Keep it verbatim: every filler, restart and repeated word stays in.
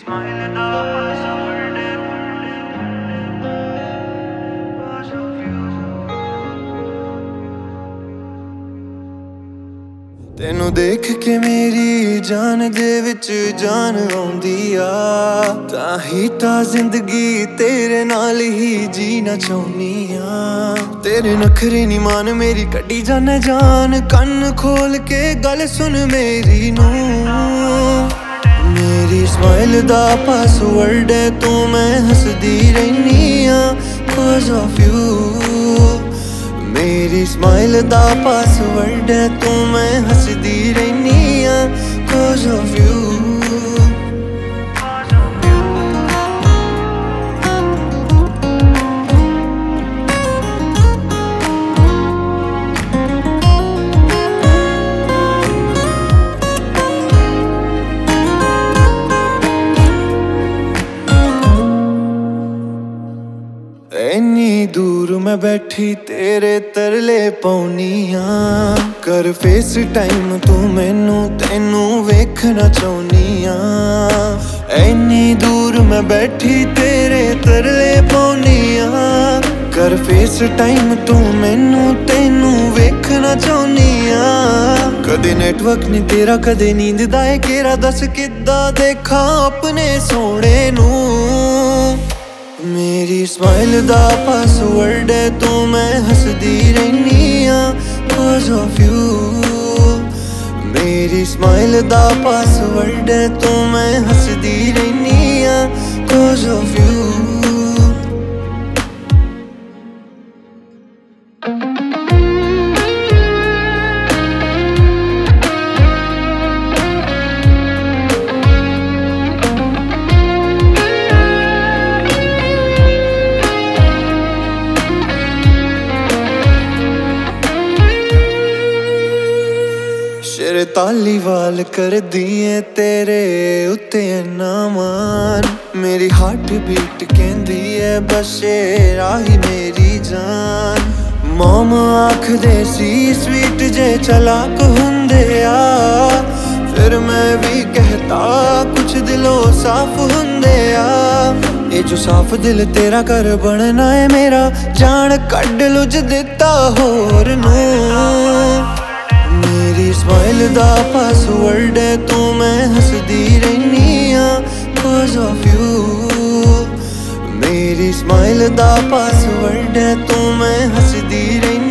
smile ਦਾ password ਤੈਨੂੰ ਦੇਖ ਕੇ ਮੇਰੀ ਜਾਨ ਦੇ ਵਿੱਚ ਜਾਨ ਆਉਂਦੀ ਆ, ਤਾਂ ਹੀ ਤਾਂ ਜ਼ਿੰਦਗੀ ਤੇਰੇ ਨਾਲ ਹੀ ਜੀਣਾ ਚਾਹੁੰਦੀ ਆ। ਤੇਰੇ ਨਖਰੇ ਨੀ ਮਾਨ ਮੇਰੀ ਕੱਢੀ ਜਾਨੇ ਜਾਨ, ਕੰਨ ਖੋਲ ਕੇ ਗੱਲ ਸੁਣ ਮੇਰੀ ਨੂੰ। ਮੇਰੀ ਸਮਾਈਲ ਦਾ ਪਾਸਵਰਡ ਹੈ ਤੂੰ, ਮੈਂ ਹੱਸਦੀ ਰਹਿਨੀ ਆ cause of you। ਮੇਰੀ ਸਮਾਈਲ ਦਾ ਪਾਸਵਰਡ ਹੈ ਤੂੰ, ਮੈਂ ਹੱਸਦੀ ਰਹਿਨੀ ਆ cause of you। ਇੰਨੀ ਦੂਰ ਮੈਂ ਬੈਠੀ ਤੇਰੇ ਤਰਲੇ ਪਾਉਣੀ ਆ, ਕਰ ਫੇਸ ਟਾਈਮ ਤੂੰ ਮੈਨੂੰ, ਤੈਨੂੰ ਵੇਖਣਾ ਚਾਹੁੰਦੀ ਆ। ਇੰਨੀ ਦੂਰ ਮੈਂ ਬੈਠੀ ਤੇਰੇ ਤਰਲੇ ਪਾਉਣੀ ਆ, ਕਰ ਫੇਸ ਟਾਈਮ ਤੂੰ ਮੈਨੂੰ, ਤੈਨੂੰ ਵੇਖਣਾ ਚਾਹੁੰਦੀ ਆ। ਕਦੇ ਨੈਟਵਰਕ ਨੀ ਤੇਰਾ, ਕਦੇ ਨੀਂਦ ਦਾ ਏ ਘੇਰਾ, ਦੱਸ ਕਿੱਦਾਂ ਦੇਖਾਂ ਆਪਣੇ ਸੋਹਣੇ ਨੂੰ। ਮੇਰੀ ਸਮਾਈਲ ਦਾ ਪਾਸਵਰਡ ਹੈ ਤੂੰ, ਮੈਂ ਹੱਸਦੀ ਰਹਿਨੀ ਆ cause of you। ਮੇਰੀ ਸਮਾਈਲ ਦਾ ਪਾਸਵਰਡ ਹੈ ਤੂੰ, ਮੈਂ ਹੱਸਦੀ ਰਹਿਨੀ ਆ cause of you। ਸ਼ੇਰ ਤਾਲੀਵਾਲ ਕਰਦੀ ਏ ਤੇਰੇ ਉੱਤੇ ਇੰਨਾ ਮਾਨ, ਮੇਰੀ ਹਾਰਟ ਬੀਟ ਕਹਿੰਦੀ ਏ ਬਸ ਸ਼ੇਰਾ ਹੀ ਮੇਰੀ ਜਾਨ। ਮੋਮ ਆਖਦੇ ਸੀ ਸਵੀਟ ਜੇ ਚਲਾਕ ਹੁੰਦੇ ਆ, ਫਿਰ ਮੈਂ ਵੀ ਕਹਿਤਾ ਕੁਛ ਦਿਲੋਂ ਸਾਫ਼ ਹੁੰਦੇ ਆ। ਇਹ ਜੋ ਸਾਫ਼ ਦਿਲ ਤੇਰਾ ਘਰ ਬਣਨਾ ਏ ਮੇਰਾ, ਜਾਨ ਕੱਢ ਲੁਝ ਦਿੱਤਾ ਹੋਰ ਨੂੰ। ਮੇਰੀ ਸਮਾਈਲ ਦਾ ਪਾਸਵਰਡ ਹੈ ਤੂੰ, ਮੈਂ ਹੱਸਦੀ ਰਹਿਨੀ ਆ cause of you। ਮੇਰੀ ਸਮਾਈਲ ਦਾ ਪਾਸਵਰਡ ਹੈ ਤੂੰ, ਮੈਂ ਹੱਸਦੀ ਰਹਿਨੀ